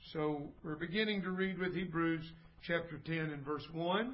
So we're beginning to read with Hebrews chapter 10 and verse 1.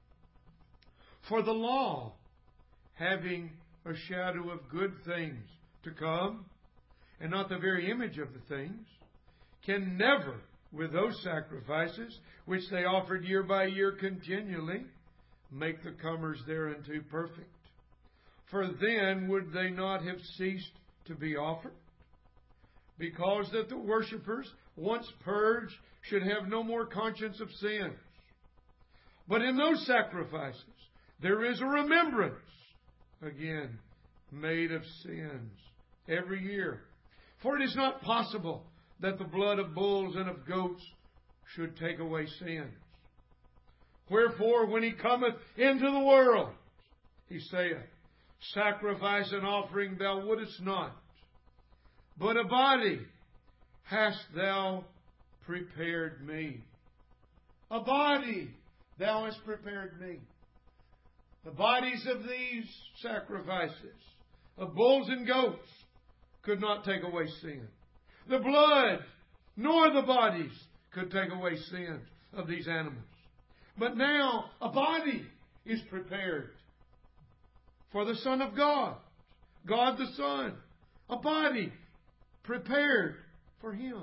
For the law, having a shadow of good things to come, and not the very image of the things, can never, with those sacrifices which they offered year by year continually, make the comers thereunto perfect. For then would they not have ceased to be offered? Because that the worshippers, once purged, should have no more conscience of sins. But in those sacrifices there is a remembrance, again, made of sins every year. For it is not possible that the blood of bulls and of goats should take away sins. Wherefore, when he cometh into the world, he saith, Sacrifice and offering thou wouldest not, but a body hast thou prepared me. A body thou hast prepared me. The bodies of these sacrifices, of bulls and goats, could not take away sin. The blood, nor the bodies, could take away sins of these animals. But now a body is prepared for the Son of God, God the Son. A body prepared for Him.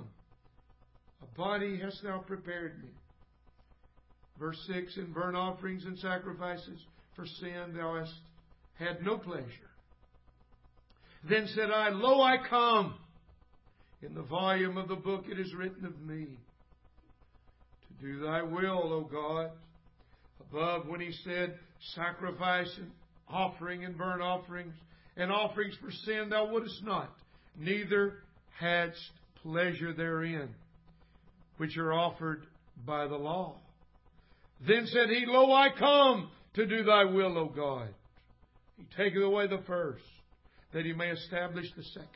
A body hast thou prepared me. Verse 6, in burnt offerings and sacrifices for sin thou hast had no pleasure. Then said I, Lo, I come. In the volume of the book it is written of me, to do thy will, O God. Above, when he said, Sacrifice and offering and burnt offerings and offerings for sin thou wouldest not, neither hadst pleasure therein, which are offered by the law. Then said he, Lo, I come to do thy will, O God. He taketh away the first, that he may establish the second.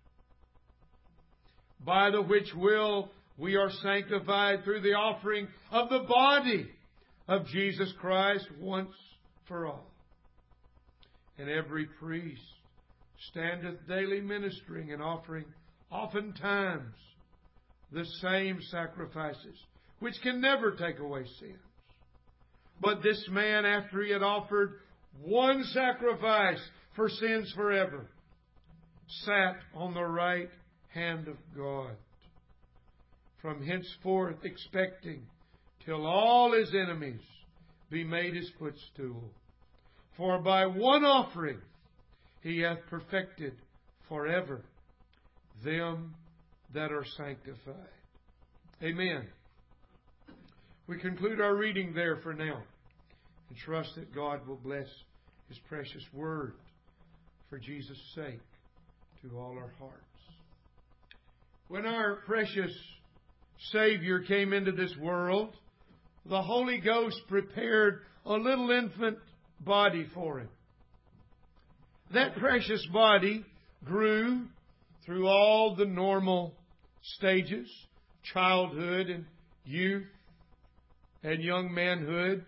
By the which will we are sanctified through the offering of the body of Jesus Christ once for all. And every priest standeth daily ministering and offering oftentimes the same sacrifices, which can never take away sins. But this man, after he had offered one sacrifice for sins forever, sat on the right hand of God, from henceforth expecting till all his enemies be made his footstool. For by one offering he hath perfected forever them that are sanctified. Amen. We conclude our reading there for now and trust that God will bless His precious Word for Jesus' sake to all our hearts. When our precious Savior came into this world, the Holy Ghost prepared a little infant body for Him. That precious body grew through all the normal stages, childhood and youth and young manhood,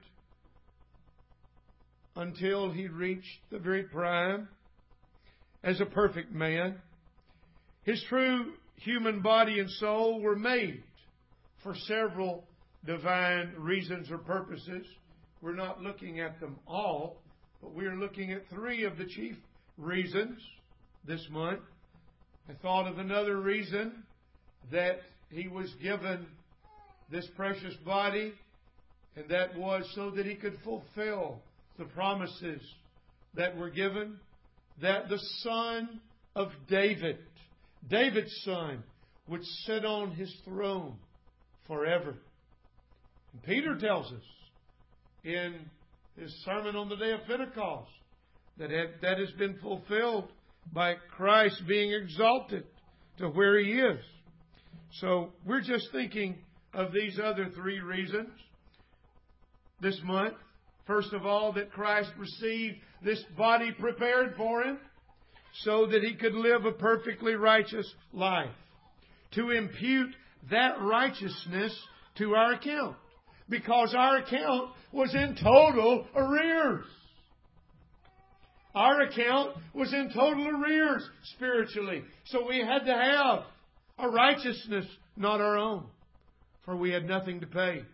until He reached the very prime as a perfect man. His true human body and soul were made for several divine reasons or purposes. We're not looking at them all, but we're looking at three of the chief reasons this month. I thought of another reason that He was given this precious body, and that was so that He could fulfill the promises that were given, that the Son of David, David's son, would sit on His throne forever. And Peter tells us in his sermon on the day of Pentecost that has been fulfilled by Christ being exalted to where He is. So we're just thinking of these other three reasons this month. First of all, that Christ received this body prepared for Him so that He could live a perfectly righteous life, to impute that righteousness to our account, because our account was in total arrears. Our account was in total arrears spiritually. So we had to have a righteousness not our own. for we had nothing to pay.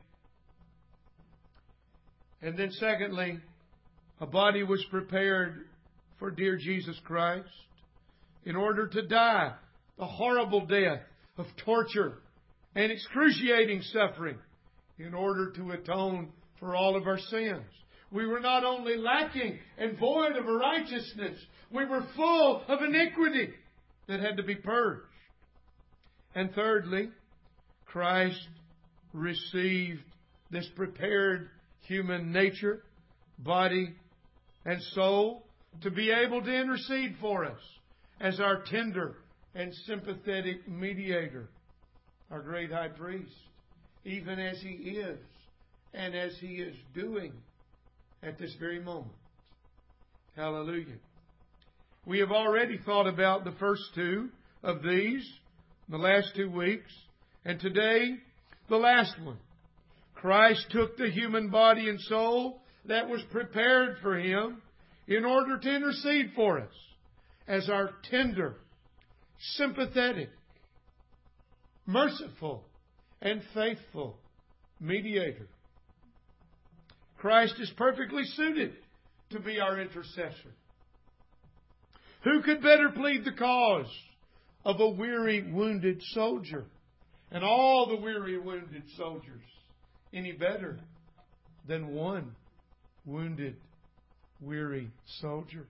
And then secondly, a body was prepared for dear Jesus Christ in order to die the horrible death of torture and excruciating suffering in order to atone for all of our sins. We were not only lacking and void of righteousness, we were full of iniquity that had to be purged. And thirdly, Christ received this prepared human nature, body, and soul to be able to intercede for us as our tender and sympathetic mediator, our great high priest, even as He is and as He is doing at this very moment. Hallelujah. We have already thought about the first two of these, the last 2 weeks, and today, the last one. Christ took the human body and soul that was prepared for Him in order to intercede for us as our tender, sympathetic, merciful, and faithful mediator. Christ is perfectly suited to be our intercessor. Who could better plead the cause of a weary, wounded soldier and all the weary, wounded soldiers any better than one wounded, weary soldier?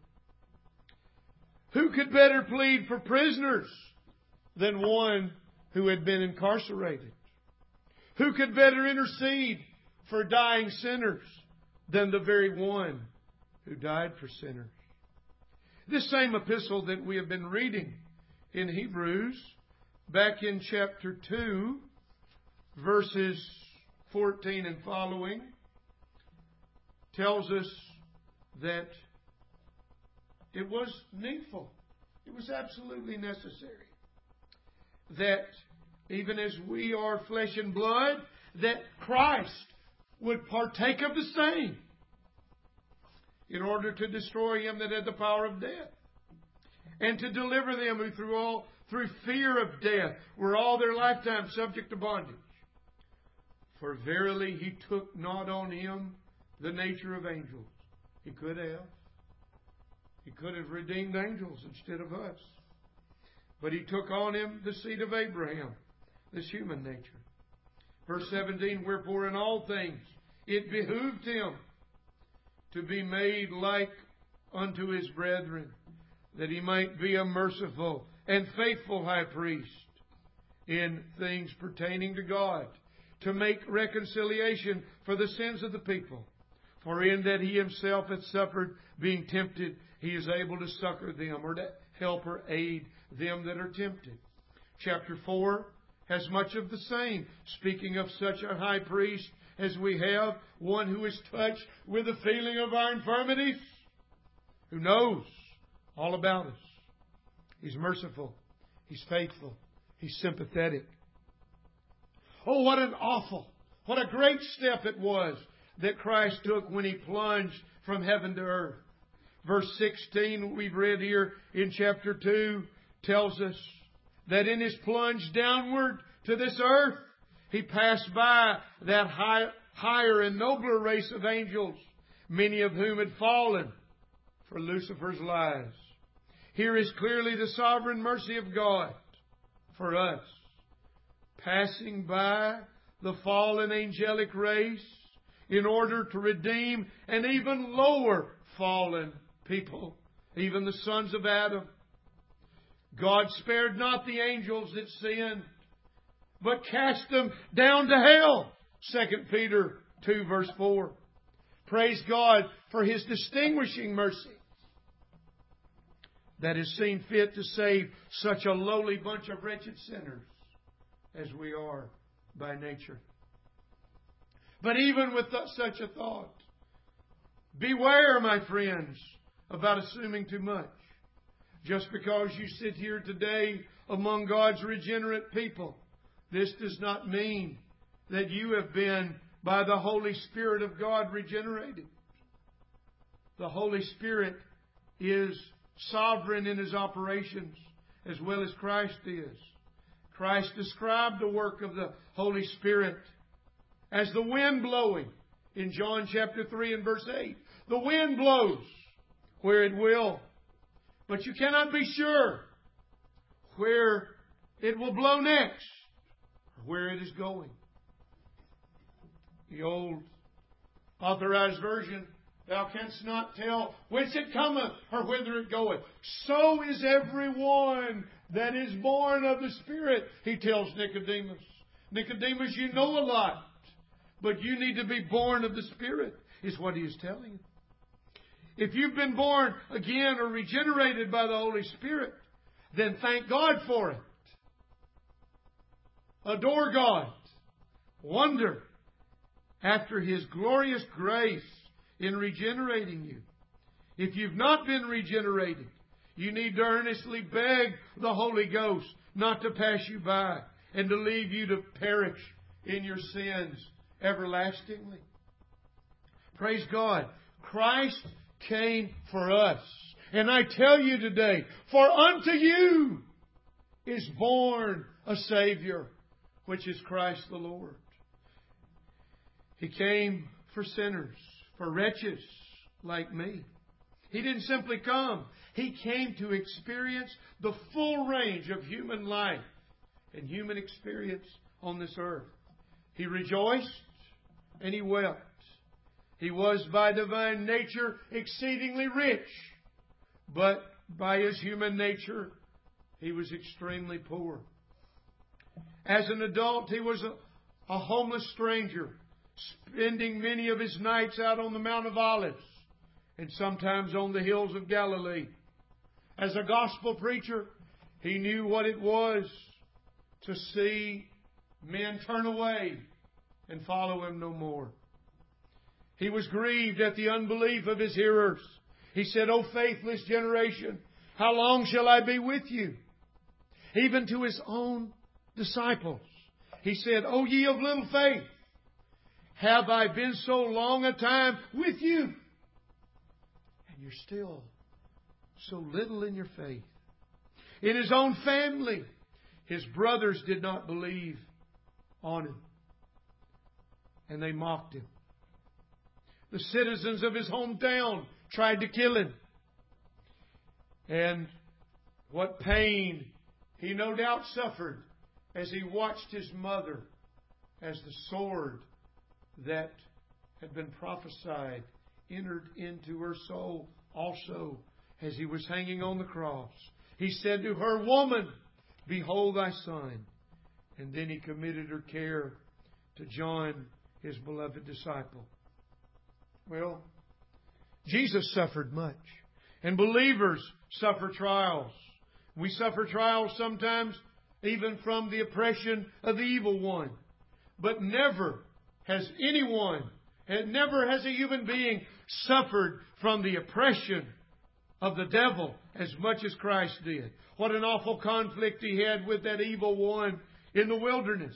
Who could better plead for prisoners than one who had been incarcerated? Who could better intercede for dying sinners than the very one who died for sinners? This same epistle that we have been reading in Hebrews, back in chapter 2, verses 14 and following, tells us that it was needful, it was absolutely necessary, that even as we are flesh and blood, that Christ would partake of the same in order to destroy him that had the power of death, and to deliver them who through fear of death were all their lifetime subject to bondage. For verily He took not on Him the nature of angels. He could have. He could have redeemed angels instead of us. But He took on Him the seed of Abraham, this human nature. Verse 17, wherefore in all things it behooved Him to be made like unto His brethren, that He might be a merciful and faithful high priest in things pertaining to God, to make reconciliation for the sins of the people. For in that He Himself hath suffered, being tempted, He is able to succor them, or to help or aid them that are tempted. Chapter 4 has much of the same, speaking of such a high priest as we have, one who is touched with the feeling of our infirmities, who knows all about us. He's merciful. He's faithful. He's sympathetic. Oh, what a great step it was that Christ took when He plunged from heaven to earth. Verse 16, we've read here in chapter 2, tells us that in His plunge downward to this earth, He passed by that higher and nobler race of angels, many of whom had fallen for Lucifer's lies. Here is clearly the sovereign mercy of God for us, passing by the fallen angelic race in order to redeem an even lower fallen people, even the sons of Adam. God spared not the angels that sinned, but cast them down to hell. 2 Peter 2 verse 4. Praise God for His distinguishing mercy that has seen fit to save such a lowly bunch of wretched sinners as we are by nature. But even with such a thought, beware, my friends, about assuming too much. Just because you sit here today among God's regenerate people, this does not mean that you have been, by the Holy Spirit of God, regenerated. The Holy Spirit is sovereign in His operations, as well as Christ is. Christ described the work of the Holy Spirit as the wind blowing in John chapter 3 and verse 8. The wind blows where it will, but you cannot be sure where it will blow next or where it is going. The old Authorized Version, thou canst not tell whence it cometh or whither it goeth. So is everyone that is born of the Spirit, he tells Nicodemus. Nicodemus, you know a lot, but you need to be born of the Spirit, is what he is telling you. If you've been born again or regenerated by the Holy Spirit, then thank God for it. Adore God. Wonder after His glorious grace in regenerating you. If you've not been regenerated, you need to earnestly beg the Holy Ghost not to pass you by and to leave you to perish in your sins everlastingly. Praise God. Christ came for us. And I tell you today, for unto you is born a Savior, which is Christ the Lord. He came for sinners, for wretches like me. He didn't simply come. He came to experience the full range of human life and human experience on this earth. He rejoiced and He wept. He was by divine nature exceedingly rich, but by His human nature He was extremely poor. As an adult, He was a homeless stranger, spending many of His nights out on the Mount of Olives and sometimes on the hills of Galilee. As a gospel preacher, He knew what it was to see men turn away and follow Him no more. He was grieved at the unbelief of His hearers. He said, O faithless generation, how long shall I be with you? Even to His own disciples, He said, O ye of little faith, have I been so long a time with you? And you're still so little in your faith. In His own family, His brothers did not believe on Him, and they mocked Him. The citizens of His hometown tried to kill Him. And what pain He no doubt suffered as He watched His mother as the sword that had been prophesied entered into her soul also as He was hanging on the cross. He said to her, Woman, behold thy son. And then He committed her care to John, His beloved disciple. Well, Jesus suffered much. And believers suffer trials. We suffer trials sometimes even from the oppression of the evil one. But never has anyone, and never has a human being suffered from the oppression of the devil as much as Christ did. What an awful conflict He had with that evil one in the wilderness.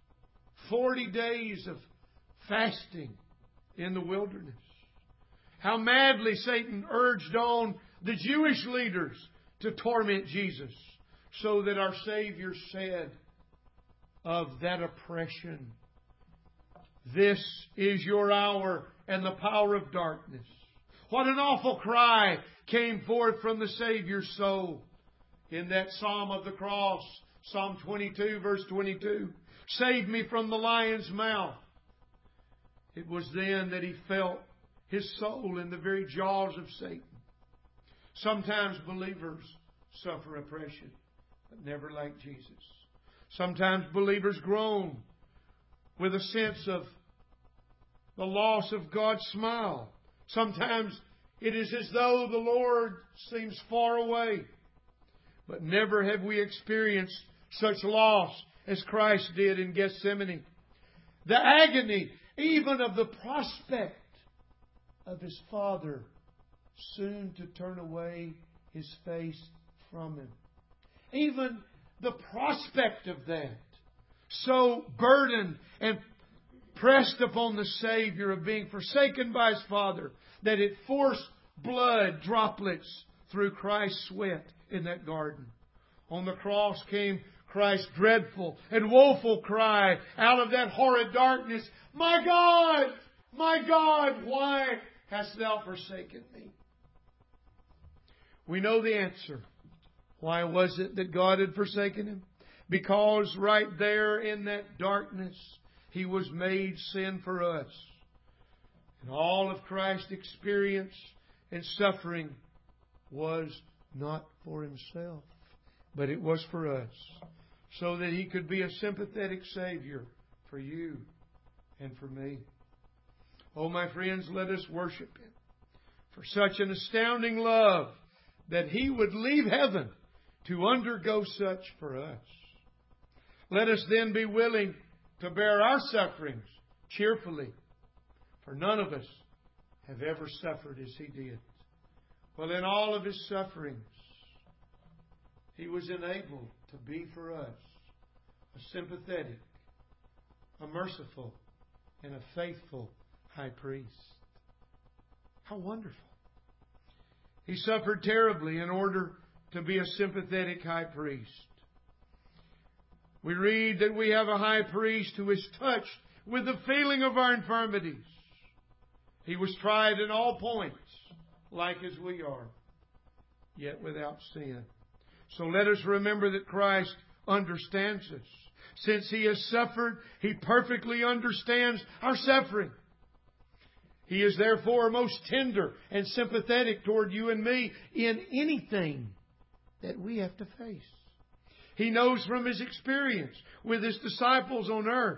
40 days of fasting in the wilderness. How madly Satan urged on the Jewish leaders to torment Jesus, so that our Savior said of that oppression, This is your hour and the power of darkness. What an awful cry came forth from the Savior's soul in that Psalm of the Cross, Psalm 22, verse 22. Save me from the lion's mouth. It was then that He felt His soul in the very jaws of Satan. Sometimes believers suffer oppression, but never like Jesus. Sometimes believers groan with a sense of the loss of God's smile. Sometimes it is as though the Lord seems far away. But never have we experienced such loss as Christ did in Gethsemane. The agony even of the prospect of His Father soon to turn away His face from Him. Even the prospect of that, so burdened and pressed upon the Savior of being forsaken by His Father, that it forced blood droplets through Christ's sweat in that garden. On the cross came Christ's dreadful and woeful cry out of that horrid darkness, my God, why hast Thou forsaken me? We know the answer. Why was it that God had forsaken Him? Because right there in that darkness, He was made sin for us. And all of Christ's experience and suffering was not for Himself, but it was for us, so that He could be a sympathetic Savior for you and for me. Oh, my friends, let us worship Him for such an astounding love that He would leave heaven to undergo such for us. Let us then be willing to bear our sufferings cheerfully, for none of us have ever suffered as He did. Well, in all of His sufferings, He was enabled to be for us a sympathetic, a merciful, and a faithful high priest. How wonderful. He suffered terribly in order to be a sympathetic high priest. We read that we have a high priest who is touched with the feeling of our infirmities. He was tried in all points, like as we are, yet without sin. So let us remember that Christ understands us. Since He has suffered, He perfectly understands our suffering. He is therefore most tender and sympathetic toward you and me in anything that we have to face. He knows from His experience with His disciples on earth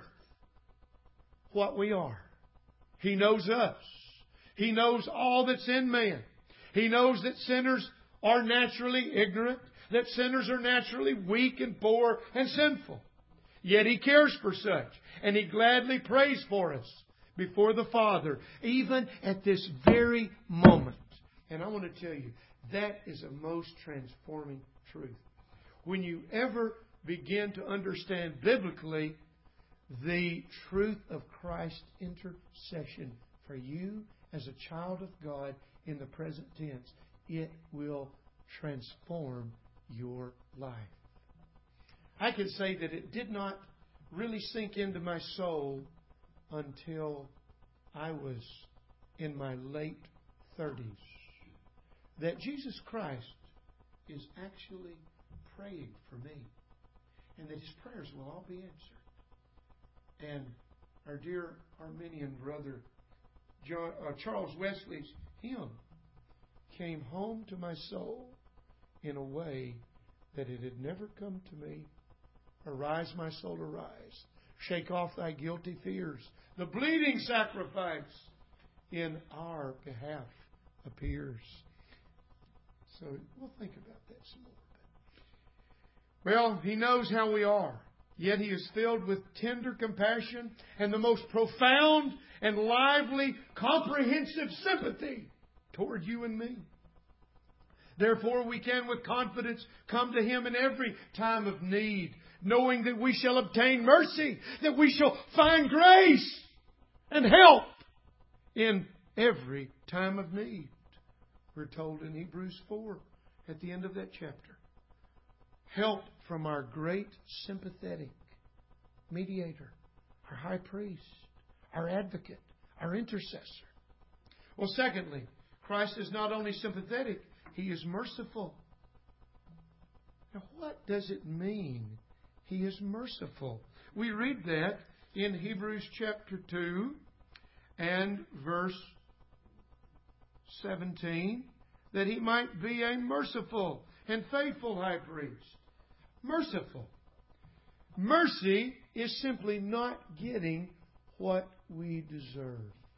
what we are. He knows us. He knows all that's in man. He knows that sinners are naturally ignorant, that sinners are naturally weak and poor and sinful. Yet He cares for such, and He gladly prays for us before the Father, even at this very moment. And I want to tell you, that is a most transforming truth. When you ever begin to understand biblically the truth of Christ's intercession for you as a child of God in the present tense, it will transform your life. I can say that it did not really sink into my soul until I was in my late 30s that Jesus Christ is actually praying for me, and that His prayers will all be answered. And our dear Arminian brother Charles Wesley's hymn came home to my soul in a way that it had never come to me. Arise, my soul, arise. Shake off thy guilty fears. The bleeding sacrifice in our behalf appears. So we'll think about that some more. Well, He knows how we are. Yet He is filled with tender compassion and the most profound and lively, comprehensive sympathy toward you and me. Therefore, we can with confidence come to Him in every time of need, knowing that we shall obtain mercy, that we shall find grace and help in every time of need. We're told in Hebrews 4 at the end of that chapter. Help from our great sympathetic mediator, our high priest, our advocate, our intercessor. Well, secondly, Christ is not only sympathetic, He is merciful. Now, what does it mean He is merciful? We read that in Hebrews chapter 2 and verse 17, that He might be a merciful and faithful high priest. Merciful. Mercy is simply not getting what we deserve.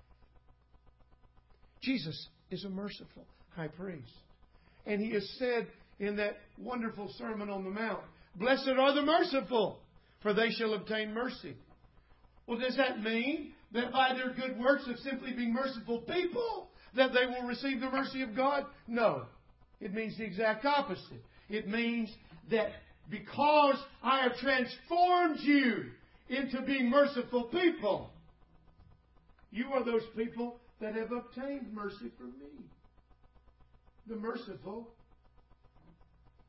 Jesus is a merciful high priest. And He has said in that wonderful Sermon on the Mount, blessed are the merciful, for they shall obtain mercy. Well, does that mean that by their good works of simply being merciful people, that they will receive the mercy of God? No. It means the exact opposite. It means that because I have transformed you into being merciful people, you are those people that have obtained mercy from me. The merciful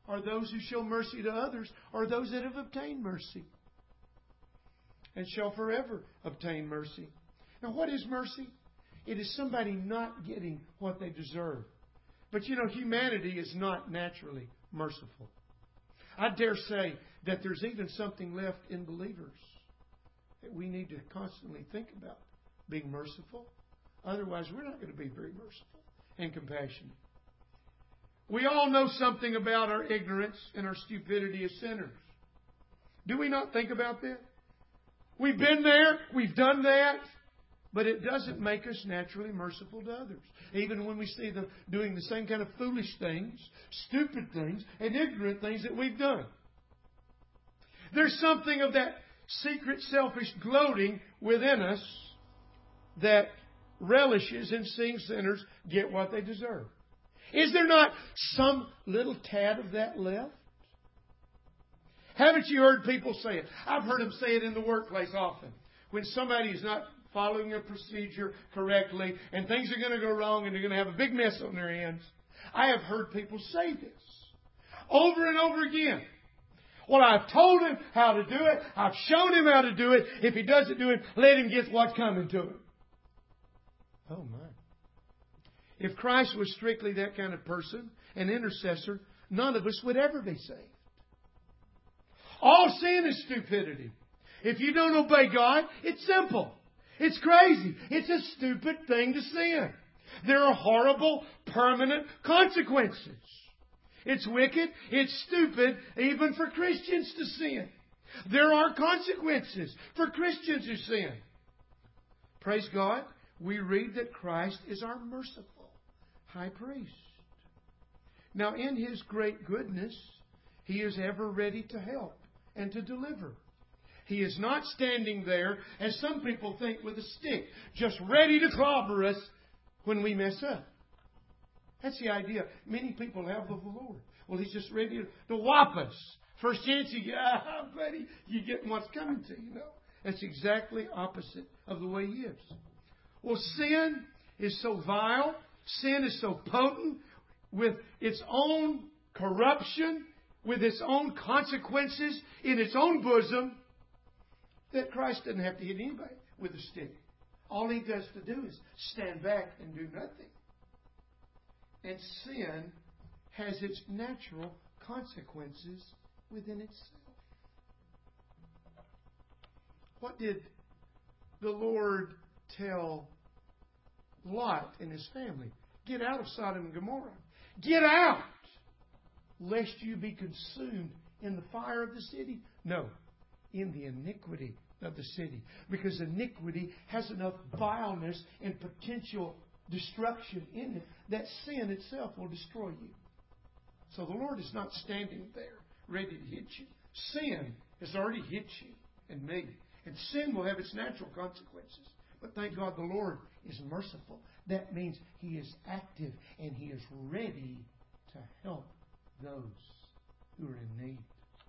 are those who show mercy to others, or those that have obtained mercy and shall forever obtain mercy. Now, what is mercy? It is somebody not getting what they deserve. But humanity is not naturally merciful. I dare say that there's even something left in believers that we need to constantly think about being merciful. Otherwise, we're not going to be very merciful and compassionate. We all know something about our ignorance and our stupidity as sinners. Do we not think about that? We've been there. We've done that. But it doesn't make us naturally merciful to others. Even when we see them doing the same kind of foolish things, stupid things, and ignorant things that we've done. There's something of that secret selfish gloating within us that relishes in seeing sinners get what they deserve. Is there not some little tad of that left? Haven't you heard people say it? I've heard them say it in the workplace often. When somebody is not following a procedure correctly and things are going to go wrong and they're going to have a big mess on their hands. I have heard people say this over and over again. Well, I've told him how to do it. I've shown him how to do it. If he doesn't do it, let him get what's coming to him. Oh, my. If Christ was strictly that kind of person, an intercessor, none of us would ever be saved. All sin is stupidity. If you don't obey God, it's simple. It's crazy. It's a stupid thing to sin. There are horrible, permanent consequences. It's wicked. It's stupid even for Christians to sin. There are consequences for Christians who sin. Praise God. We read that Christ is our merciful high priest. Now, in His great goodness, He is ever ready to help and to deliver. He is not standing there, as some people think, with a stick, just ready to clobber us when we mess up. That's the idea many people have of the Lord. Well, He's just ready to whop us. First chance you get, buddy, you get what's coming to you. No, that's exactly opposite of the way He is. Well, sin is so vile, sin is so potent, with its own corruption, with its own consequences in its own bosom, that Christ doesn't have to hit anybody with a stick. All He does to do is stand back and do nothing. And sin has its natural consequences within itself. What did the Lord tell Lot and his family? Get out of Sodom and Gomorrah. Get out, lest you be consumed in the fire of the city. No, in the iniquity of the city. Because iniquity has enough vileness and potential destruction in it that sin itself will destroy you. So the Lord is not standing there ready to hit you. Sin has already hit you and me. And sin will have its natural consequences. But thank God the Lord is merciful. That means He is active and He is ready to help those who are in need.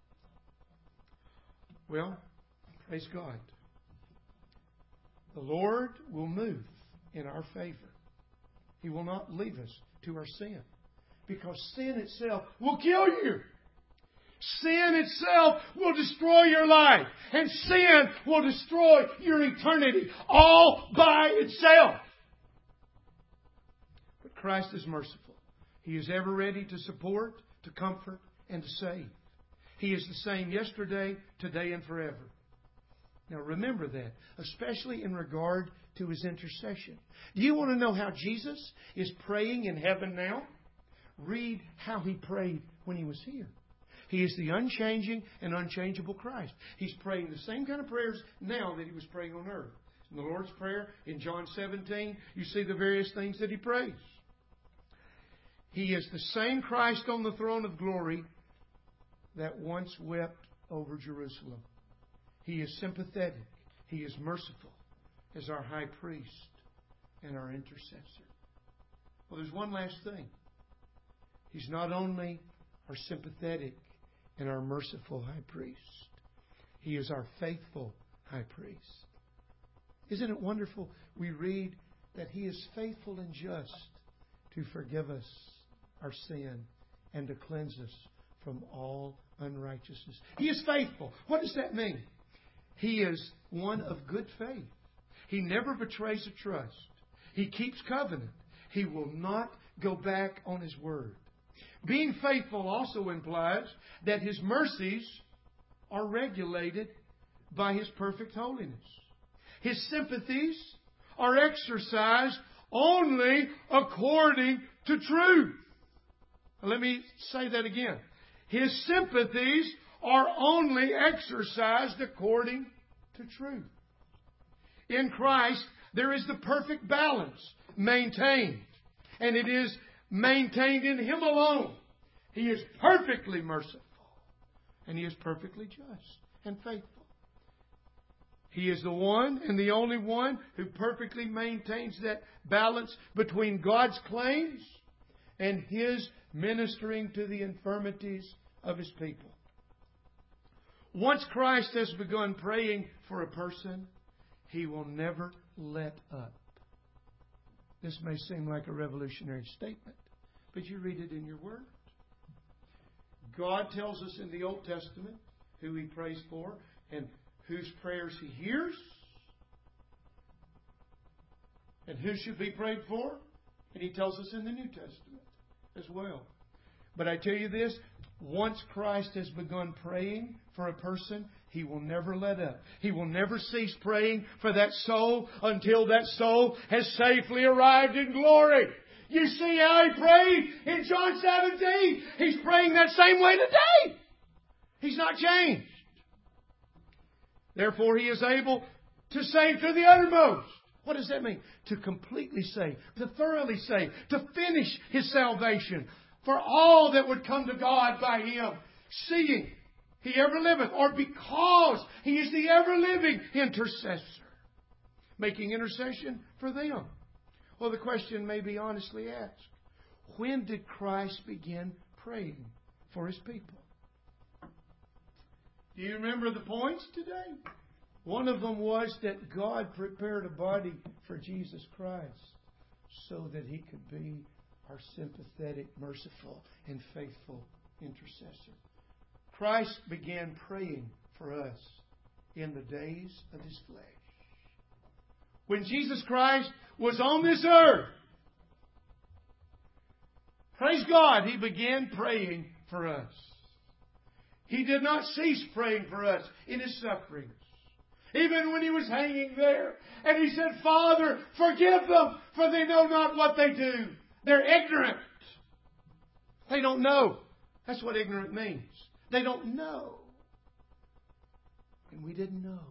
Well, praise God. The Lord will move in our favor. He will not leave us to our sin. Because sin itself will kill you. Sin itself will destroy your life. And sin will destroy your eternity all by itself. But Christ is merciful. He is ever ready to support, to comfort, and to save. He is the same yesterday, today, and forever. Now remember that, especially in regard to His intercession. Do you want to know how Jesus is praying in heaven now? Read how He prayed when He was here. He is the unchanging and unchangeable Christ. He's praying the same kind of prayers now that He was praying on earth. In the Lord's Prayer, in John 17, you see the various things that He prays. He is the same Christ on the throne of glory that once wept over Jerusalem. He is sympathetic. He is merciful as our high priest and our intercessor. Well, there's one last thing. He's not only our sympathetic and our merciful high priest. He is our faithful high priest. Isn't it wonderful? We read that He is faithful and just to forgive us our sin and to cleanse us from all unrighteousness. He is faithful. What does that mean? He is one of good faith. He never betrays a trust. He keeps covenant. He will not go back on His word. Being faithful also implies that His mercies are regulated by His perfect holiness. His sympathies are exercised only according to truth. Let me say that again. His sympathies are only exercised according to truth. In Christ, there is the perfect balance maintained. And it is maintained in Him alone. He is perfectly merciful. And He is perfectly just and faithful. He is the one and the only one who perfectly maintains that balance between God's claims and His ministering to the infirmities of His people. Once Christ has begun praying for a person, He will never let up. This may seem like a revolutionary statement, but you read it in your Word. God tells us in the Old Testament who He prays for and whose prayers He hears and who should be prayed for. And He tells us in the New Testament as well. But I tell you this, once Christ has begun praying for a person, He will never let up. He will never cease praying for that soul until that soul has safely arrived in glory. You see how He prayed in John 17. He's praying that same way today. He's not changed. Therefore, He is able to save to the uttermost. What does that mean? To completely save, to thoroughly save, to finish His salvation for all that would come to God by Him, seeing He ever liveth, or because He is the ever-living intercessor, making intercession for them. Well, the question may be honestly asked, when did Christ begin praying for His people? Do you remember the points today? One of them was that God prepared a body for Jesus Christ so that He could be our sympathetic, merciful, and faithful intercessor. Christ began praying for us in the days of His flesh. When Jesus Christ was on this earth, praise God, He began praying for us. He did not cease praying for us in His sufferings. Even when He was hanging there. And He said, Father, forgive them, for they know not what they do. They're ignorant. They don't know. That's what ignorant means. They don't know. And we didn't know.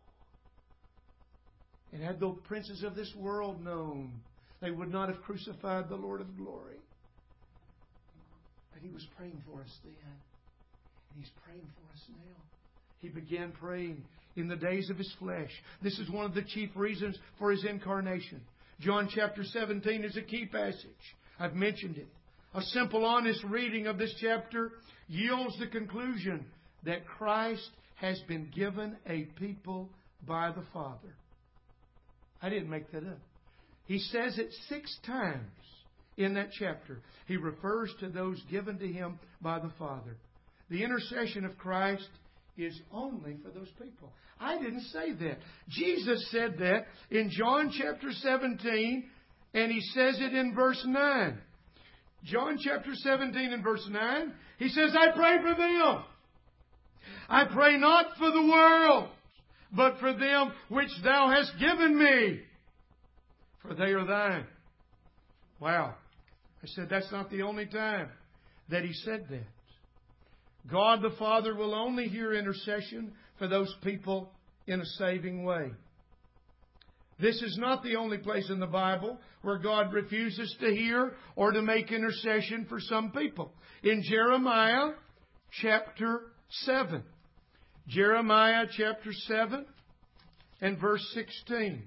And had the princes of this world known, they would not have crucified the Lord of glory. But He was praying for us then. And He's praying for us now. He began praying in the days of His flesh. This is one of the chief reasons for His incarnation. John chapter 17 is a key passage. I've mentioned it. A simple, honest reading of this chapter yields the conclusion that Christ has been given a people by the Father. I didn't make that up. He says it 6 times in that chapter. He refers to those given to Him by the Father. The intercession of Christ is only for those people. I didn't say that. Jesus said that in John chapter 17, and He says it in verse 9. John chapter 17 and verse 9, He says, I pray for them. I pray not for the world, but for them which Thou hast given me, for they are Thine. Wow. I said that's not the only time that He said that. God the Father will only hear intercession for those people in a saving way. This is not the only place in the Bible where God refuses to hear or to make intercession for some people. In Jeremiah chapter 7. Jeremiah chapter 7 and verse 16.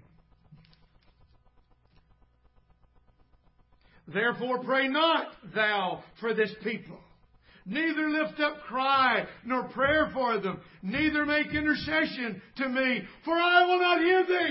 Therefore pray not thou for this people, neither lift up cry nor prayer for them, neither make intercession to me, for I will not hear thee.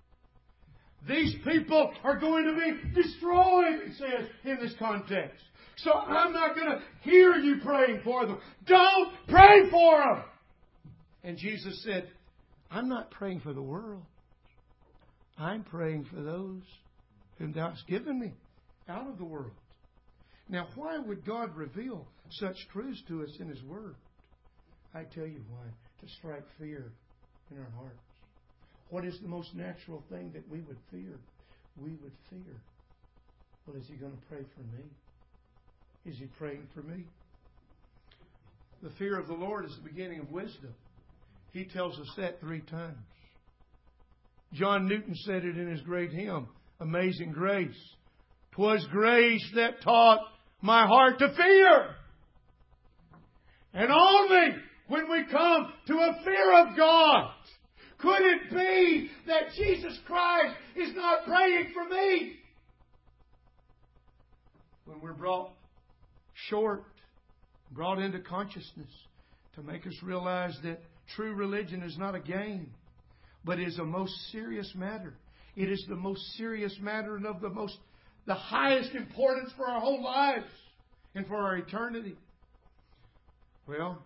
These people are going to be destroyed, it says in this context. so I'm not going to hear you praying for them. Don't pray for them. And Jesus said, I'm not praying for the world. I'm praying for those whom Thou hast given me out of the world. Now, why would God reveal such truths to us in His Word? I tell you why. To strike fear in our hearts. What is the most natural thing that we would fear? We would fear, well, is he going to pray for me? Is he praying for me? The fear of the Lord is the beginning of wisdom. He tells us that 3 times. John Newton said it in his great hymn, Amazing Grace. 'Twas grace that taught my heart to fear. And only when we come to a fear of God, could it be that Jesus Christ is not praying for me? When we're brought short, brought into consciousness to make us realize that true religion is not a game, but is a most serious matter. It is the most serious matter and of the highest importance for our whole lives and for our eternity. Well,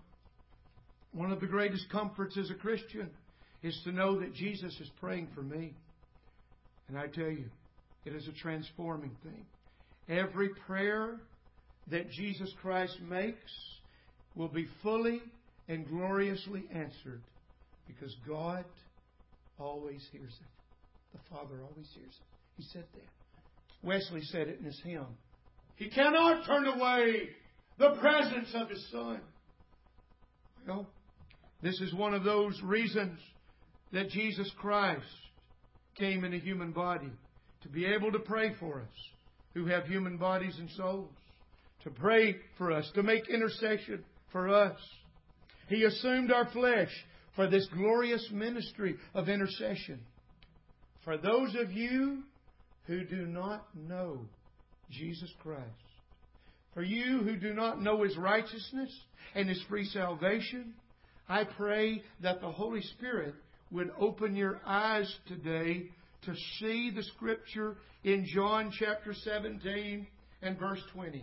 one of the greatest comforts as a Christian is to know that Jesus is praying for me. And I tell you, it is a transforming thing. Every prayer that Jesus Christ makes will be fully and gloriously answered because God always hears it. The Father always hears it. He said that. Wesley said it in his hymn. He cannot turn away the presence of His Son. Well, this is one of those reasons that Jesus Christ came in a human body, to be able to pray for us who have human bodies and souls, to pray for us, to make intercession for us. He assumed our flesh for this glorious ministry of intercession. For those of you who do not know Jesus Christ, for you who do not know His righteousness and His free salvation, I pray that the Holy Spirit would open your eyes today to see the Scripture in John chapter 17 and verse 20.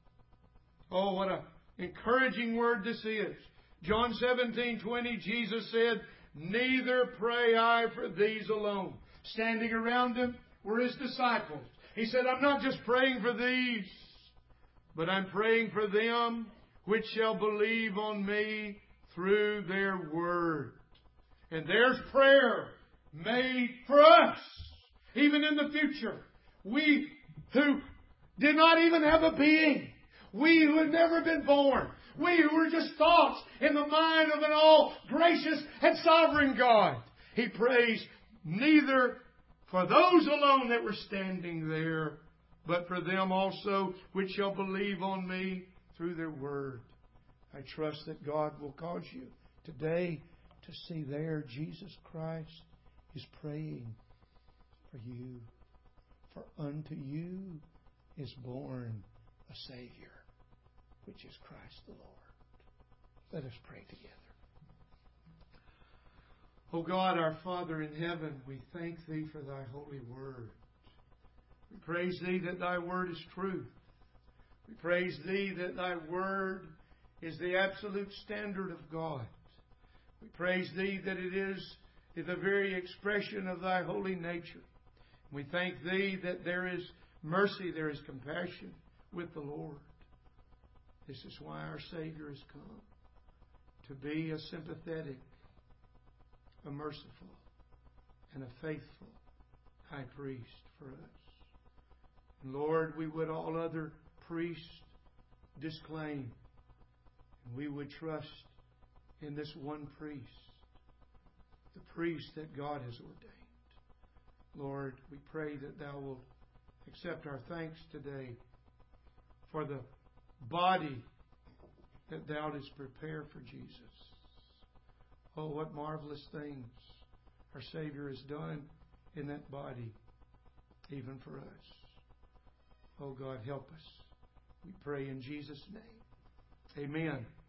Oh, what an encouraging word this is. John 17:20, Jesus said, neither pray I for these alone. Standing around Him were His disciples. He said, I'm not just praying for these, but I'm praying for them which shall believe on me through their word. And there's prayer made for us, even in the future. We who did not even have a being. We who had never been born. We who were just thoughts in the mind of an all-gracious and sovereign God. He prays neither for those alone that were standing there, but for them also which shall believe on me through their word. I trust that God will cause you today to see there Jesus Christ is praying for you. For unto you is born a Savior, which is Christ the Lord. Let us pray together. O God, our Father in heaven, we thank Thee for Thy holy word. We praise Thee that Thy word is truth. We praise Thee that Thy word is the absolute standard of God. We praise Thee that it is the very expression of Thy holy nature. We thank Thee that there is mercy, there is compassion with the Lord. This is why our Savior has come, to be a sympathetic, a merciful, and a faithful high priest for us. And Lord, we would all other priests disclaim, and we would trust in this one priest, the priest that God has ordained. Lord, we pray that Thou wilt accept our thanks today for the body that Thou didst prepare for Jesus. Oh, what marvelous things our Savior has done in that body, even for us. Oh, God, help us. We pray in Jesus' name. Amen.